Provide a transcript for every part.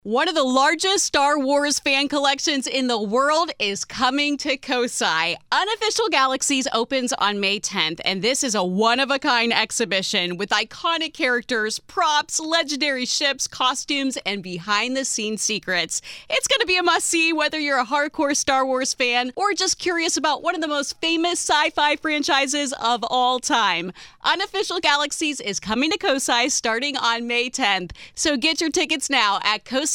One of the largest Star Wars fan collections in the world is coming to Kosai. Unofficial Galaxies opens on May 10th, and this is a one-of-a-kind exhibition with iconic characters, props, legendary ships, costumes, and behind-the-scenes secrets. It's going to be a must-see whether you're a hardcore Star Wars fan or just curious about one of the most famous sci-fi franchises of all time. Unofficial Galaxies is coming to Kosai starting on May 10th, so get your tickets now at kosai.org.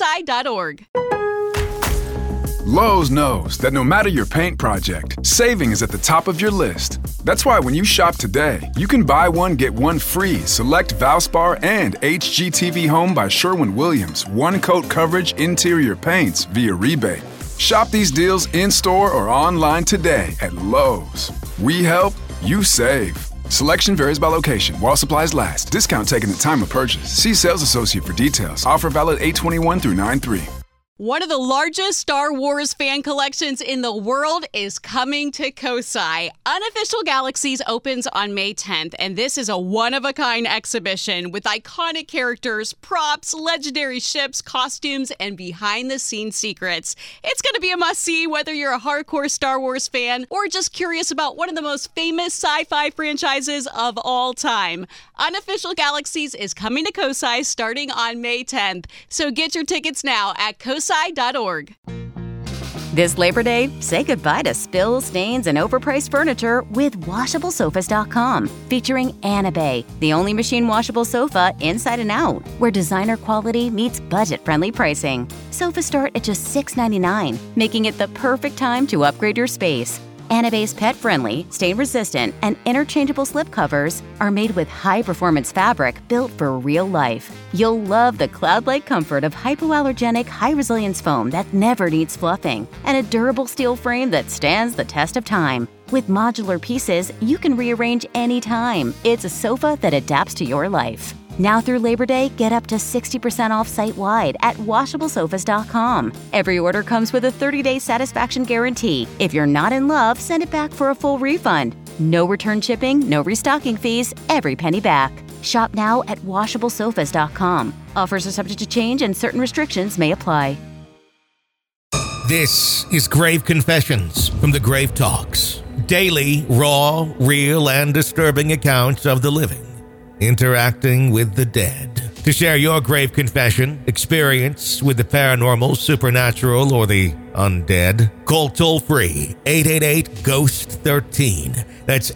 Lowe's knows that no matter your paint project, saving is at the top of your list. That's why when you shop today, you can buy one, get one free select Valspar and HGTV Home by Sherwin-Williams one-coat coverage interior paints via rebate. Shop these deals in-store or online today at Lowe's. We help, you save. Selection varies by location. While supplies last. Discount taken at time of purchase. See sales associate for details. Offer valid 8/21 through 9/3. One of the largest Star Wars fan collections in the world is coming to Kosai. Unofficial Galaxies opens on May 10th, and this is a one-of-a-kind exhibition with iconic characters, props, legendary ships, costumes, and behind-the-scenes secrets. It's going to be a must-see whether you're a hardcore Star Wars fan or just curious about one of the most famous sci-fi franchises of all time. Unofficial Galaxies is coming to Kosai starting on May 10th, so get your tickets now at kosai.org. This Labor Day, say goodbye to spills, stains, and overpriced furniture with WashableSofas.com, featuring Anabay, the only machine washable sofa inside and out, where designer quality meets budget-friendly pricing. Sofas start at just $6.99, making it the perfect time to upgrade your space. Anabay's pet-friendly, stain-resistant, and interchangeable slipcovers are made with high-performance fabric built for real life. You'll love the cloud-like comfort of hypoallergenic, high-resilience foam that never needs fluffing, and a durable steel frame that stands the test of time. With modular pieces, you can rearrange anytime. It's a sofa that adapts to your life. Now through Labor Day, get up to 60% off site-wide at WashableSofas.com. Every order comes with a 30-day satisfaction guarantee. If you're not in love, send it back for a full refund. No return shipping, no restocking fees, every penny back. Shop now at WashableSofas.com. Offers are subject to change and certain restrictions may apply. This is Grave Confessions from the Grave Talks. Daily, raw, real, and disturbing accounts of the living interacting with the dead. To share your grave confession, experience with the paranormal, supernatural, or the undead, call toll-free 888-GHOST-13. That's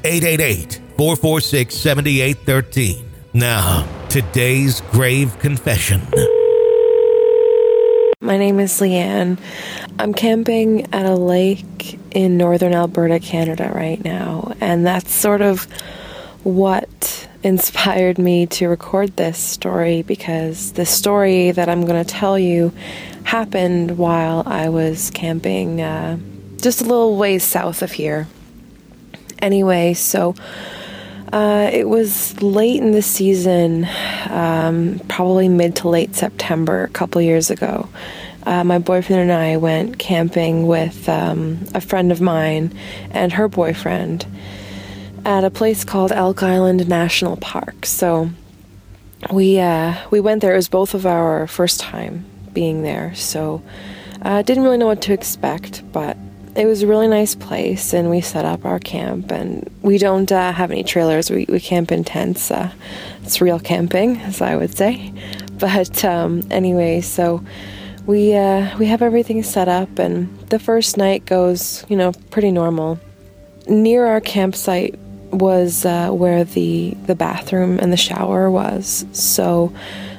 888-446-7813. Now, today's grave confession. My name is Leanne. I'm camping at a lake in northern Alberta, Canada right now, and that's sort of what inspired me to record this story, because the story that I'm going to tell you happened while I was camping just a little ways south of here. Anyway, so it was late in the season, probably mid to late September, a couple years ago. My boyfriend and I went camping with a friend of mine and her boyfriend at a place called Elk Island National Park. So we went there. It was both of our first time being there, so didn't really know what to expect, but it was a really nice place, and we set up our camp, and we don't have any trailers. We camp in tents. It's real camping, as I would say. But anyway, so we have everything set up, and the first night goes, pretty normal. Near our campsite was where the bathroom and the shower was. So,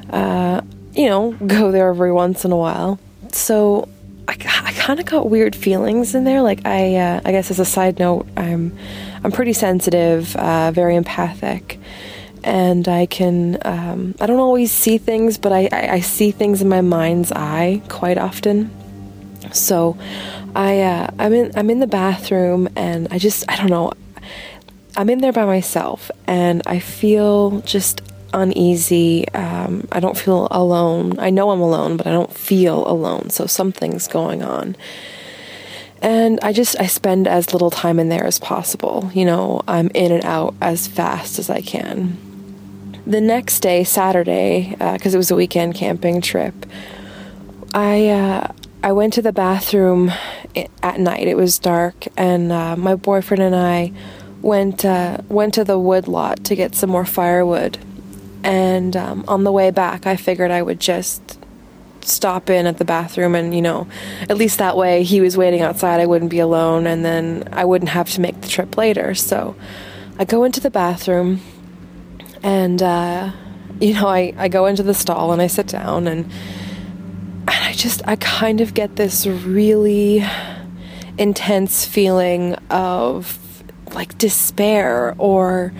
go there every once in a while. So I kind of got weird feelings in there. Like I guess as a side note, I'm pretty sensitive, very empathic, and I can I don't always see things, but I see things in my mind's eye quite often. So I'm in the bathroom, and I don't know. I'm in there by myself, and I feel just uneasy. I don't feel alone. I know I'm alone, but I don't feel alone, so something's going on. And I spend as little time in there as possible. I'm in and out as fast as I can. The next day, Saturday, because it was a weekend camping trip, I went to the bathroom at night. It was dark, and my boyfriend and I went to the wood lot to get some more firewood. And on the way back, I figured I would just stop in at the bathroom, and at least that way he was waiting outside, I wouldn't be alone, and then I wouldn't have to make the trip later. So I go into the bathroom, and I go into the stall and I sit down, and I kind of get this really intense feeling of like despair or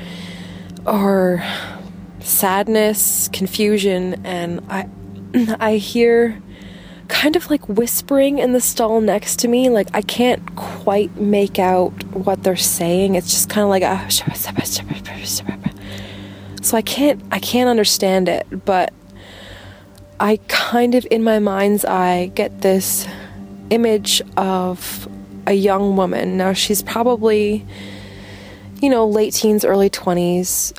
sadness, confusion, and I hear kind of like whispering in the stall next to me. Like, I can't quite make out what they're saying. It's just kind of like so I can't understand it, but I kind of, in my mind's eye, get this image of a young woman. Now, she's probably, late teens, early 20s.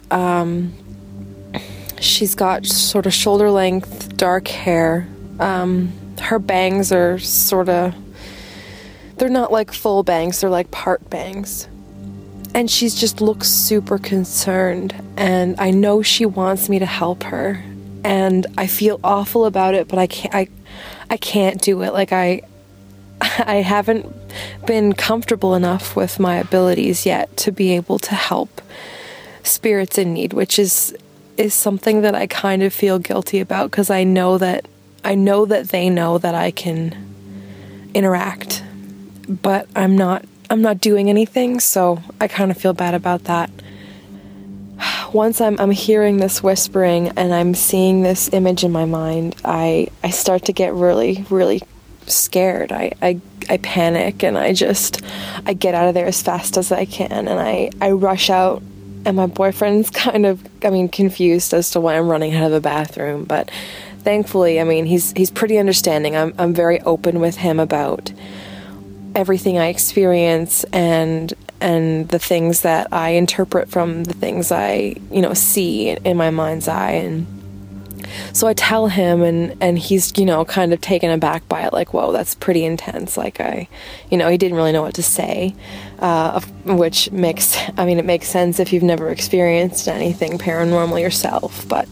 She's got sort of shoulder length, dark hair. Her bangs are they're not like full bangs, they're like part bangs. And she just looks super concerned, and I know she wants me to help her. And I feel awful about it, but I can't do it. Like, I haven't been comfortable enough with my abilities yet to be able to help spirits in need, which is something that I kind of feel guilty about, because I know that they know that I can interact, but I'm not doing anything, so I kind of feel bad about that. Once I'm hearing this whispering and I'm seeing this image in my mind, I start to get really, really scared. I panic, and I get out of there as fast as I can, and I rush out, and my boyfriend's kind of, confused as to why I'm running out of the bathroom, but thankfully, he's pretty understanding. I'm very open with him about everything I experience and the things that I interpret from the things I, see in my mind's eye. And so I tell him, and he's, kind of taken aback by it, like, whoa, that's pretty intense. Like, he didn't really know what to say, which it makes sense if you've never experienced anything paranormal yourself. But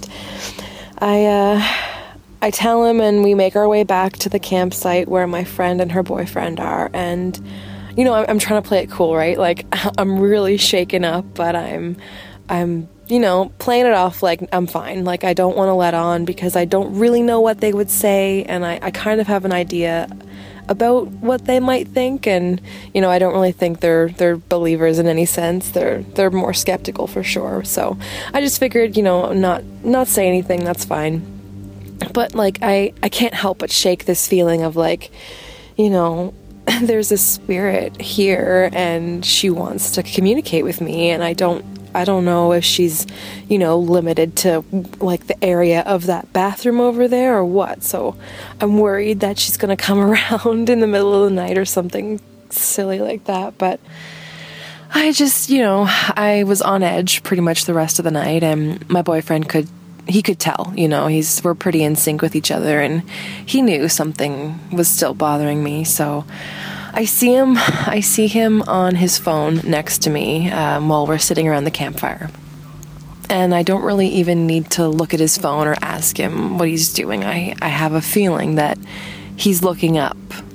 I tell him, and we make our way back to the campsite where my friend and her boyfriend are, and I'm trying to play it cool, right? Like, I'm really shaken up, but I'm playing it off like I'm fine. Like, I don't want to let on, because I don't really know what they would say, and I kind of have an idea about what they might think, and I don't really think they're believers in any sense. They're more skeptical for sure. So I just figured, not say anything. That's fine. But like, I can't help but shake this feeling of like, there's a spirit here, and she wants to communicate with me, and I don't know if she's, limited to like the area of that bathroom over there or what. So I'm worried that she's gonna come around in the middle of the night or something silly like that. But I just, I was on edge pretty much the rest of the night, and my boyfriend could tell, we're pretty in sync with each other, and he knew something was still bothering me. So I see him on his phone next to me while we're sitting around the campfire. And I don't really even need to look at his phone or ask him what he's doing. I have a feeling that he's looking up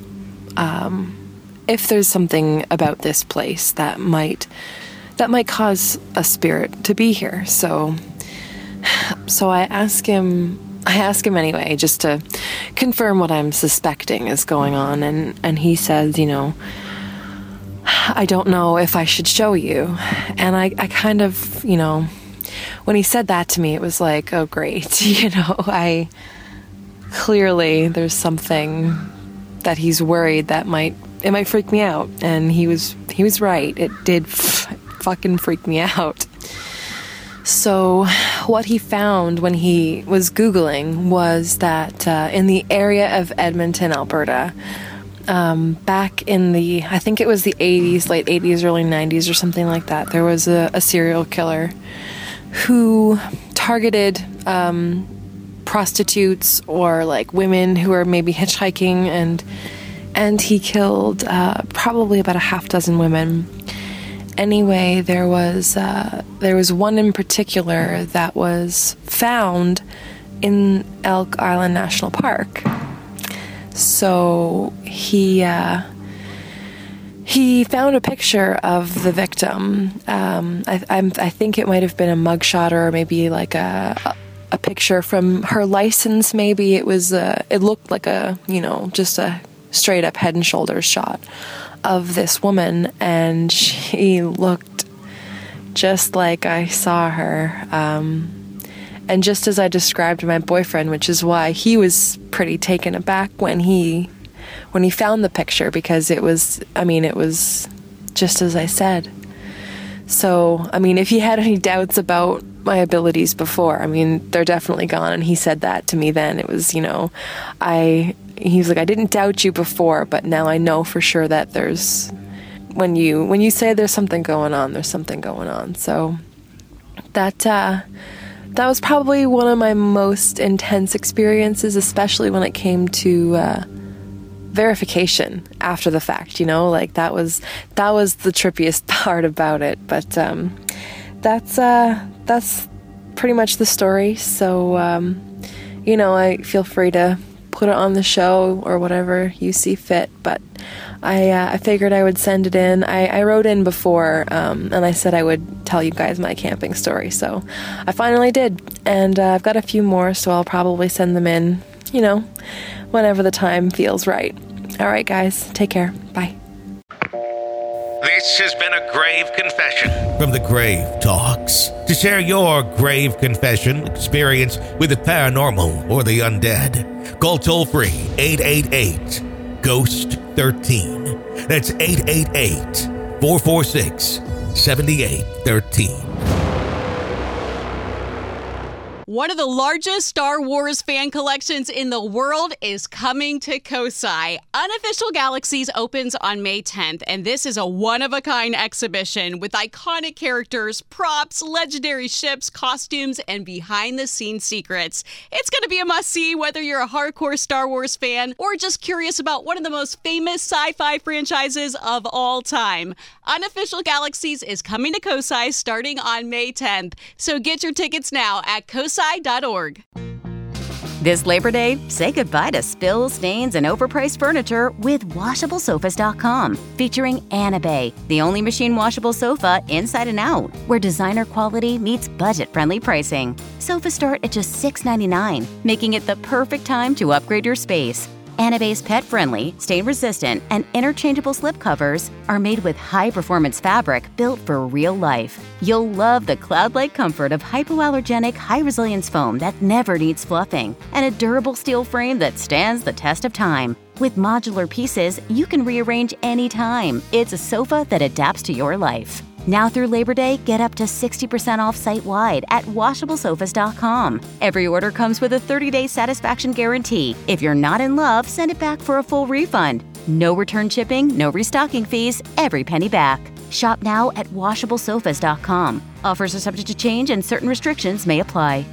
if there's something about this place that might cause a spirit to be here. So I ask him anyway, just to confirm what I'm suspecting is going on, and he says, I don't know if I should show you. And I kind of, when he said that to me, it was like, oh great, I clearly there's something that he's worried that it might freak me out, and he was right. It did fucking freak me out. So what he found when he was Googling was that in the area of Edmonton, Alberta, back in I think it was the 80s, late 80s, early 90s or something like that, there was a serial killer who targeted prostitutes or like women who are maybe hitchhiking, and he killed probably about a half dozen women. Anyway, there was one in particular that was found in Elk Island National Park. So he found a picture of the victim. I think it might have been a mugshot or maybe like a picture from her license. Maybe it was. It looked like just a straight up head and shoulders shot of this woman, and she looked just like I saw her. And just as I described my boyfriend, which is why he was pretty taken aback when he found the picture, because it was just as I said. So, if he had any doubts about my abilities before, they're definitely gone. And he said that to me then. It was, he was like, I didn't doubt you before, but now I know for sure that when you say there's something going on, there's something going on. So that was probably one of my most intense experiences, especially when it came to verification after the fact. Like that was the trippiest part about it. But that's pretty much the story. So I feel free to put it on the show or whatever you see fit. But I figured I would send it in. I wrote in before, and I said I would tell you guys my camping story. So I finally did. And I've got a few more, so I'll probably send them in, whenever the time feels right. All right, guys. Take care. Bye. This has been a grave confession from the Grave Talks. To share your grave confession experience with the paranormal or the undead, call toll-free 888-GHOST-13. That's 888-446-7813. One of the largest Star Wars fan collections in the world is coming to Kosai. Unofficial Galaxies opens on May 10th, and this is a one-of-a-kind exhibition with iconic characters, props, legendary ships, costumes, and behind-the-scenes secrets. It's going to be a must-see whether you're a hardcore Star Wars fan or just curious about one of the most famous sci-fi franchises of all time. Unofficial Galaxies is coming to Kosai starting on May 10th, so get your tickets now at kosai.org. This Labor Day, say goodbye to spills, stains, and overpriced furniture with WashableSofas.com, featuring Anabay, the only machine washable sofa inside and out, where designer quality meets budget-friendly pricing. Sofas start at just $6.99, making it the perfect time to upgrade your space. Anabay's pet-friendly, stain-resistant, and interchangeable slipcovers are made with high-performance fabric built for real life. You'll love the cloud-like comfort of hypoallergenic, high-resilience foam that never needs fluffing, and a durable steel frame that stands the test of time. With modular pieces, you can rearrange anytime. It's a sofa that adapts to your life. Now through Labor Day, get up to 60% off site-wide at WashableSofas.com. Every order comes with a 30-day satisfaction guarantee. If you're not in love, send it back for a full refund. No return shipping, no restocking fees, every penny back. Shop now at WashableSofas.com. Offers are subject to change and certain restrictions may apply.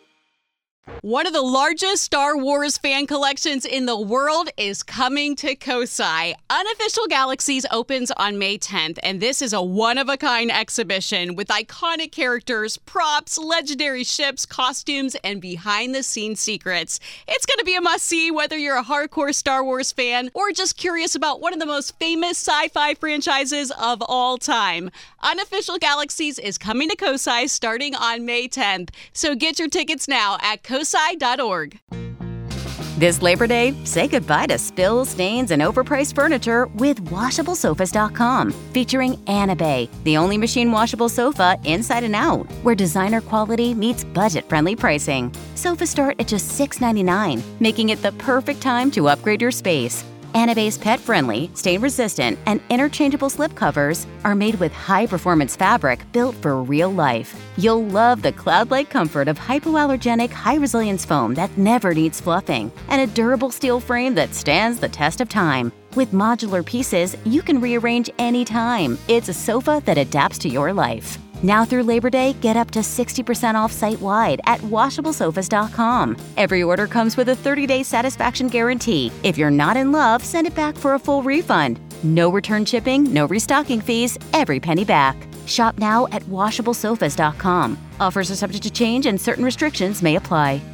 One of the largest Star Wars fan collections in the world is coming to Kosai. Unofficial Galaxies opens on May 10th, and this is a one-of-a-kind exhibition with iconic characters, props, legendary ships, costumes, and behind-the-scenes secrets. It's going to be a must-see whether you're a hardcore Star Wars fan or just curious about one of the most famous sci-fi franchises of all time. Unofficial Galaxies is coming to Kosai starting on May 10th, so get your tickets now at kosai.org. This Labor Day, say goodbye to spills, stains, and overpriced furniture with WashableSofas.com, featuring Anabay, the only machine washable sofa inside and out, where designer quality meets budget-friendly pricing. Sofas start at just $6.99, making it the perfect time to upgrade your space. Anabay's pet-friendly, stain-resistant, and interchangeable slipcovers are made with high-performance fabric built for real life. You'll love the cloud-like comfort of hypoallergenic, high-resilience foam that never needs fluffing, and a durable steel frame that stands the test of time. With modular pieces, you can rearrange anytime. It's a sofa that adapts to your life. Now through Labor Day, get up to 60% off site-wide at WashableSofas.com. Every order comes with a 30-day satisfaction guarantee. If you're not in love, send it back for a full refund. No return shipping, no restocking fees, every penny back. Shop now at WashableSofas.com. Offers are subject to change and certain restrictions may apply.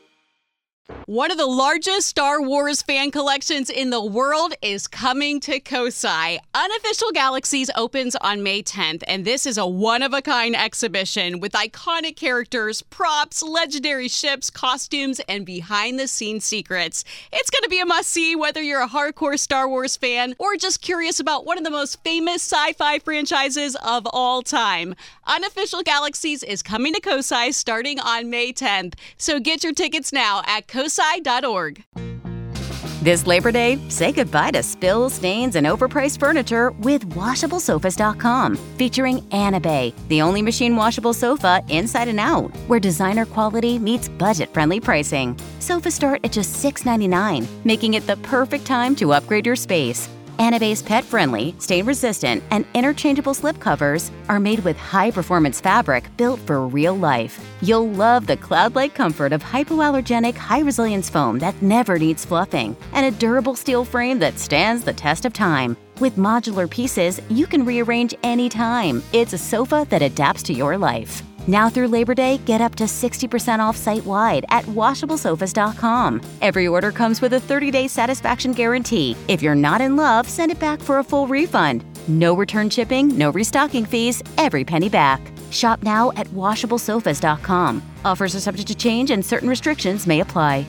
One of the largest Star Wars fan collections in the world is coming to Kosai. Unofficial Galaxies opens on May 10th, and this is a one-of-a-kind exhibition with iconic characters, props, legendary ships, costumes, and behind-the-scenes secrets. It's going to be a must-see whether you're a hardcore Star Wars fan or just curious about one of the most famous sci-fi franchises of all time. Unofficial Galaxies is coming to Kosai starting on May 10th, so get your tickets now at kosai.org. This Labor Day, say goodbye to spills, stains, and overpriced furniture with WashableSofas.com, featuring Anabay, the only machine washable sofa inside and out, where designer quality meets budget-friendly pricing. Sofas start at just $6.99, making it the perfect time to upgrade your space. Anabay's pet-friendly, stain-resistant, and interchangeable slipcovers are made with high-performance fabric built for real life. You'll love the cloud-like comfort of hypoallergenic, high-resilience foam that never needs fluffing, and a durable steel frame that stands the test of time. With modular pieces, you can rearrange anytime. It's a sofa that adapts to your life. Now through Labor Day, get up to 60% off site-wide at WashableSofas.com. Every order comes with a 30-day satisfaction guarantee. If you're not in love, send it back for a full refund. No return shipping, no restocking fees, every penny back. Shop now at WashableSofas.com. Offers are subject to change and certain restrictions may apply.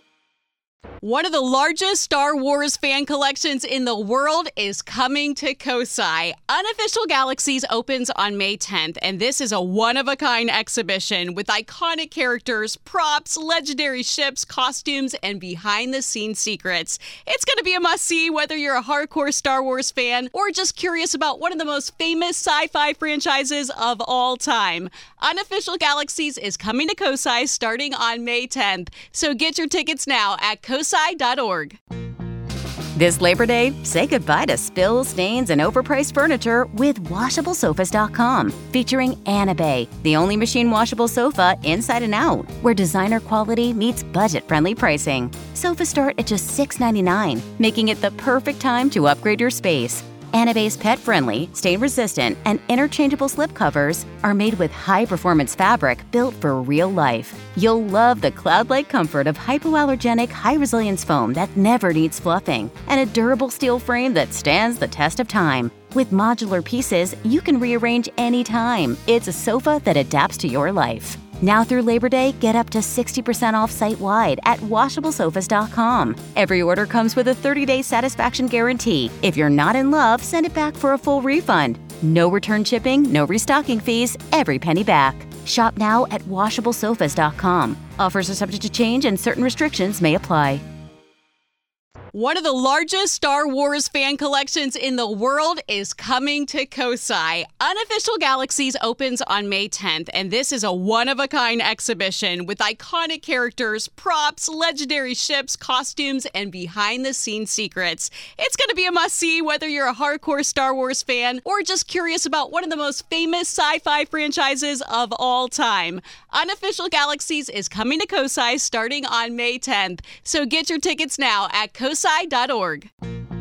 One of the largest Star Wars fan collections in the world is coming to Kosai. Unofficial Galaxies opens on May 10th, and this is a one-of-a-kind exhibition with iconic characters, props, legendary ships, costumes, and behind-the-scenes secrets. It's going to be a must-see whether you're a hardcore Star Wars fan or just curious about one of the most famous sci-fi franchises of all time. Unofficial Galaxies is coming to Kosai starting on May 10th, so get your tickets now at kosai.org. This Labor Day, say goodbye to spills, stains, and overpriced furniture with WashableSofas.com, featuring Anabay, the only machine washable sofa inside and out, where designer quality meets budget-friendly pricing. Sofas start at just $6.99, making it the perfect time to upgrade your space. Anabay's pet-friendly, stain-resistant, and interchangeable slipcovers are made with high-performance fabric built for real life. You'll love the cloud-like comfort of hypoallergenic, high-resilience foam that never needs fluffing, and a durable steel frame that stands the test of time. With modular pieces, you can rearrange anytime. It's a sofa that adapts to your life. Now through Labor Day, get up to 60% off site-wide at WashableSofas.com. Every order comes with a 30-day satisfaction guarantee. If you're not in love, send it back for a full refund. No return shipping, no restocking fees, every penny back. Shop now at WashableSofas.com. Offers are subject to change and certain restrictions may apply. One of the largest Star Wars fan collections in the world is coming to Kosai. Unofficial Galaxies opens on May 10th, and this is a one-of-a-kind exhibition with iconic characters, props, legendary ships, costumes, and behind-the-scenes secrets. It's going to be a must-see whether you're a hardcore Star Wars fan or just curious about one of the most famous sci-fi franchises of all time. Unofficial Galaxies is coming to Kosai starting on May 10th, so get your tickets now at kosai.org.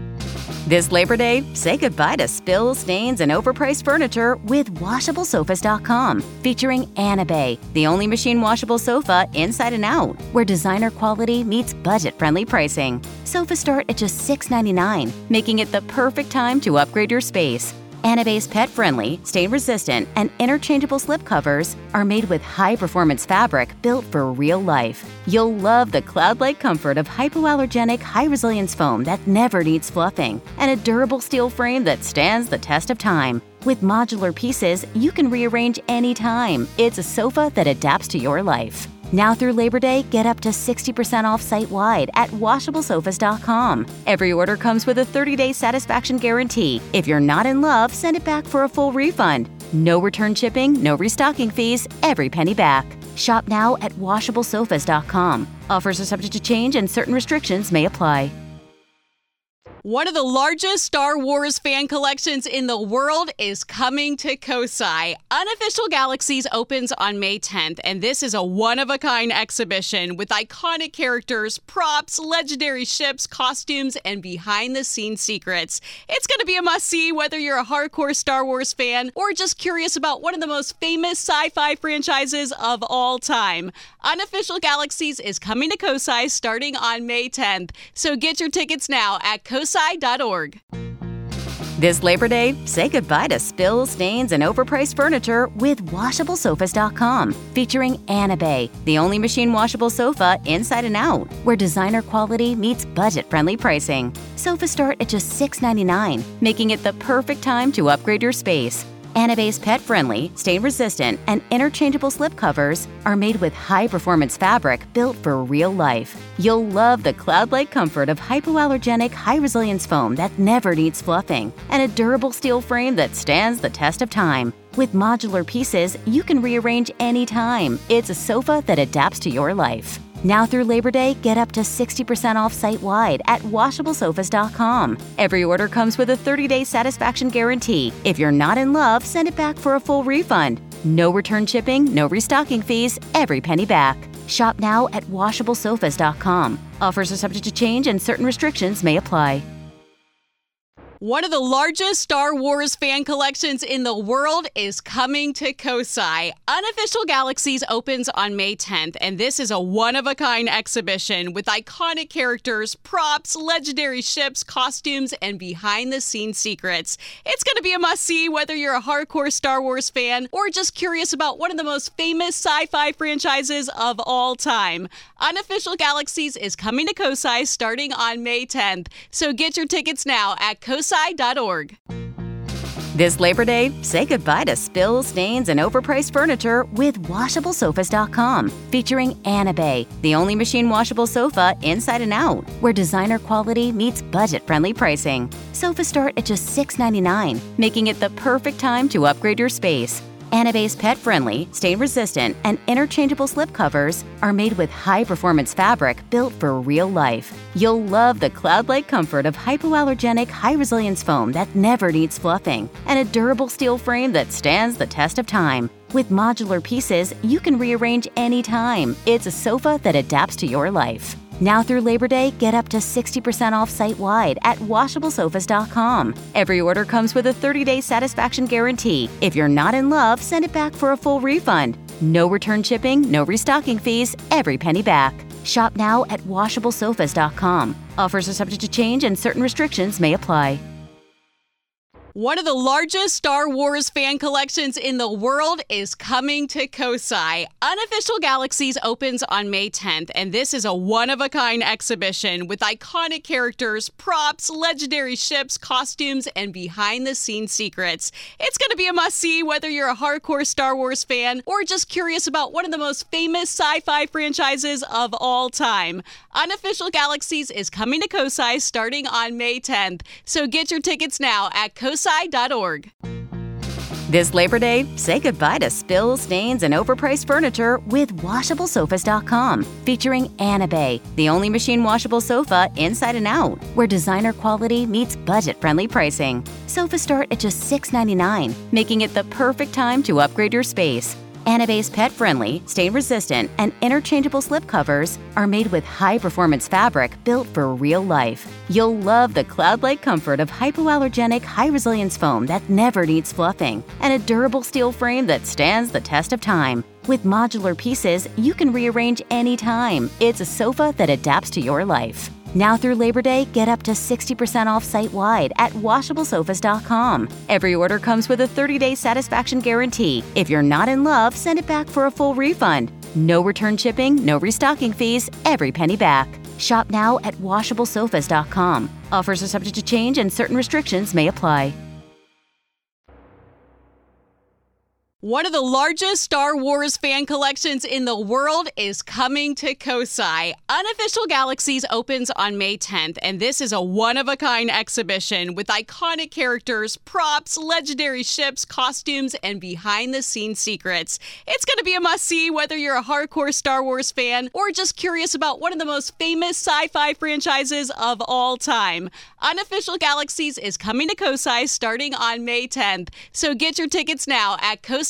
This Labor Day, say goodbye to spills, stains, and overpriced furniture with WashableSofas.com, featuring Anabay, the only machine washable sofa inside and out, where designer quality meets budget-friendly pricing. Sofas start at just $6.99, making it the perfect time to upgrade your space. Anabay's pet-friendly, stain-resistant, and interchangeable slipcovers are made with high-performance fabric built for real life. You'll love the cloud-like comfort of hypoallergenic, high-resilience foam that never needs fluffing, and a durable steel frame that stands the test of time. With modular pieces, you can rearrange anytime. It's a sofa that adapts to your life. Now through Labor Day, get up to 60% off site-wide at WashableSofas.com. Every order comes with a 30-day satisfaction guarantee. If you're not in love, send it back for a full refund. No return shipping, no restocking fees, every penny back. Shop now at WashableSofas.com. Offers are subject to change and certain restrictions may apply. One of the largest Star Wars fan collections in the world is coming to Kosai. Unofficial Galaxies opens on May 10th, and this is a one-of-a-kind exhibition with iconic characters, props, legendary ships, costumes, and behind-the-scenes secrets. It's going to be a must-see whether you're a hardcore Star Wars fan or just curious about one of the most famous sci-fi franchises of all time. Unofficial Galaxies is coming to Kosai starting on May 10th, so get your tickets now at kosai.org. This Labor Day, say goodbye to spills, stains, and overpriced furniture with WashableSofas.com, featuring Anabay, the only machine washable sofa inside and out, where designer quality meets budget-friendly pricing. Sofas start at just $6.99, making it the perfect time to upgrade your space. Anabay's pet-friendly, stain-resistant, and interchangeable slipcovers are made with high-performance fabric built for real life. You'll love the cloud-like comfort of hypoallergenic, high-resilience foam that never needs fluffing, and a durable steel frame that stands the test of time. With modular pieces, you can rearrange anytime. It's a sofa that adapts to your life. Now through Labor Day, get up to 60% off site-wide at WashableSofas.com. Every order comes with a 30-day satisfaction guarantee. If you're not in love, send it back for a full refund. No return shipping, no restocking fees, every penny back. Shop now at WashableSofas.com. Offers are subject to change and certain restrictions may apply. One of the largest Star Wars fan collections in the world is coming to Kosai. Unofficial Galaxies opens on May 10th, and this is a one-of-a-kind exhibition with iconic characters, props, legendary ships, costumes, and behind-the-scenes secrets. It's going to be a must-see whether you're a hardcore Star Wars fan or just curious about one of the most famous sci-fi franchises of all time. Unofficial Galaxies is coming to Kosai starting on May 10th, so get your tickets now at kosai.org. This Labor Day, say goodbye to spills, stains, and overpriced furniture with WashableSofas.com, featuring Anabay, the only machine washable sofa inside and out, where designer quality meets budget-friendly pricing. Sofas start at just $6.99, making it the perfect time to upgrade your space. Anabay's pet-friendly, stain-resistant, and interchangeable slipcovers are made with high-performance fabric built for real life. You'll love the cloud-like comfort of hypoallergenic, high-resilience foam that never needs fluffing, and a durable steel frame that stands the test of time. With modular pieces, you can rearrange anytime. It's a sofa that adapts to your life. Now through Labor Day, get up to 60% off site-wide at WashableSofas.com. Every order comes with a 30-day satisfaction guarantee. If you're not in love, send it back for a full refund. No return shipping, no restocking fees, every penny back. Shop now at WashableSofas.com. Offers are subject to change and certain restrictions may apply. One of the largest Star Wars fan collections in the world is coming to Kosai. Unofficial Galaxies opens on May 10th, and this is a one-of-a-kind exhibition with iconic characters, props, legendary ships, costumes, and behind-the-scenes secrets. It's going to be a must-see whether you're a hardcore Star Wars fan or just curious about one of the most famous sci-fi franchises of all time. Unofficial Galaxies is coming to Kosai starting on May 10th, so get your tickets now at kosai.org. This Labor Day, say goodbye to spills, stains, and overpriced furniture with WashableSofas.com, featuring Anabay, the only machine washable sofa inside and out, where designer quality meets budget-friendly pricing. Sofas start at just $6.99, making it the perfect time to upgrade your space. Anabay's pet-friendly, stain-resistant, and interchangeable slipcovers are made with high-performance fabric built for real life. You'll love the cloud-like comfort of hypoallergenic, high-resilience foam that never needs fluffing, and a durable steel frame that stands the test of time. With modular pieces, you can rearrange anytime. It's a sofa that adapts to your life. Now through Labor Day, get up to 60% off site-wide at WashableSofas.com. Every order comes with a 30-day satisfaction guarantee. If you're not in love, send it back for a full refund. No return shipping, no restocking fees, every penny back. Shop now at WashableSofas.com. Offers are subject to change and certain restrictions may apply. One of the largest Star Wars fan collections in the world is coming to Kosai. Unofficial Galaxies opens on May 10th, and this is a one-of-a-kind exhibition with iconic characters, props, legendary ships, costumes, and behind-the-scenes secrets. It's going to be a must-see whether you're a hardcore Star Wars fan or just curious about one of the most famous sci-fi franchises of all time. Unofficial Galaxies is coming to Kosai starting on May 10th, so get your tickets now at kosai.org.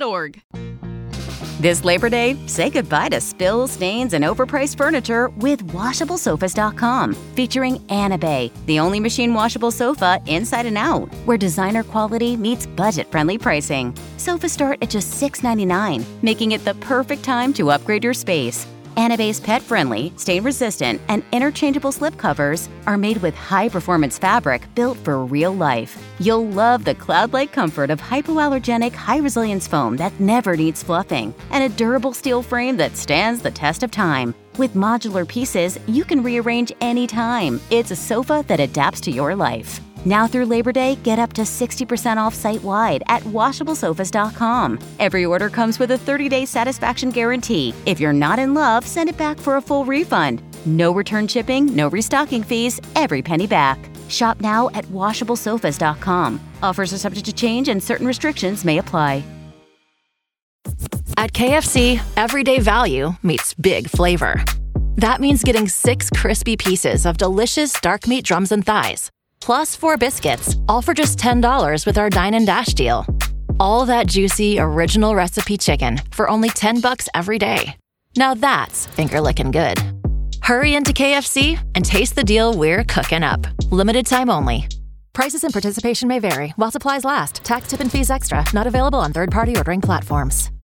This Labor Day, say goodbye to spills, stains, and overpriced furniture with WashableSofas.com. Featuring Anabay, the only machine washable sofa inside and out, where designer quality meets budget-friendly pricing. Sofas start at just $6.99, making it the perfect time to upgrade your space. Anabay's pet-friendly, stain-resistant, and interchangeable slipcovers are made with high-performance fabric built for real life. You'll love the cloud-like comfort of hypoallergenic, high-resilience foam that never needs fluffing, and a durable steel frame that stands the test of time. With modular pieces, you can rearrange anytime. It's a sofa that adapts to your life. Now through Labor Day, get up to 60% off site-wide at WashableSofas.com. Every order comes with a 30-day satisfaction guarantee. If you're not in love, send it back for a full refund. No return shipping, no restocking fees, every penny back. Shop now at WashableSofas.com. Offers are subject to change and certain restrictions may apply. At KFC, everyday value meets big flavor. That means getting 6 crispy pieces of delicious dark meat drums and thighs, plus 4 biscuits, all for just $10 with our Dine and Dash deal. All that juicy, original recipe chicken for only $10 every day. Now that's finger-licking good. Hurry into KFC and taste the deal we're cooking up. Limited time only. Prices and participation may vary while supplies last. Tax, tip, and fees extra. Not available on third-party ordering platforms.